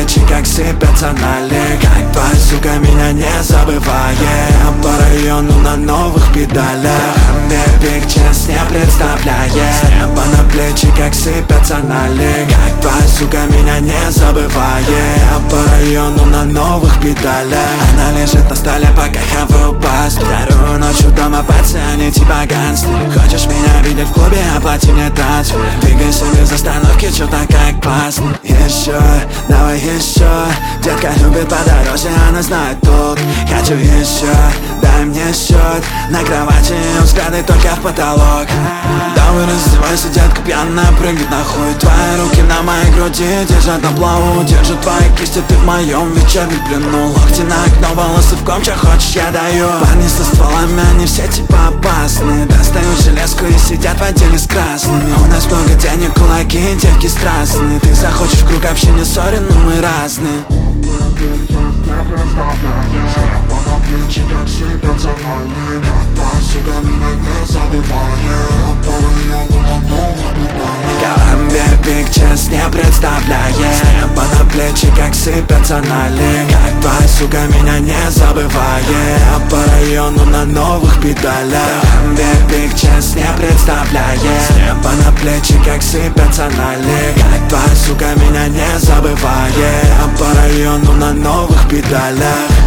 плечи, как сыпятся налег. Как твоя сука меня не забывает. По району на новых педалях. Бег час не представляет. Небо на плечи, как сыпятся налег. Как твоя сука меня не забывает. По району на новых педалях. Она лежит на столе, пока хаваю пасту. Вторую ночью дома пацаните поганство. Хочешь меня видеть в клубе, оплати мне трансфер. Двигайся без остановки, что-то как классно. Еще, давай еще. Детка любит подороже, она знает тут. Хочу еще, дай мне счет. На кровати взгляды только в потолок. Давай раздевайся, детка пьяная, прыгнет на хуй. Твои руки на моей груди держат на плаву. Держат твои кисти, ты в моем вечернем плену. Локти на окно, волосы в ком, что хочешь я даю. Парни со стволами, они все типа опасные. Достают железку и сидят в отделе с красными. У нас много денег, кулаки, девки страстные. Ты захочешь в круг общения, сори, но мы разные. Бег час не представляет. Небо на плечи, как сыпятся налег. Как твоя сука меня не забывает. По району на новых педалях. Бег час не представляет. Небо на плечи, как сыпятся налег. Как твоя сука меня не забывает. По району на новых педалях.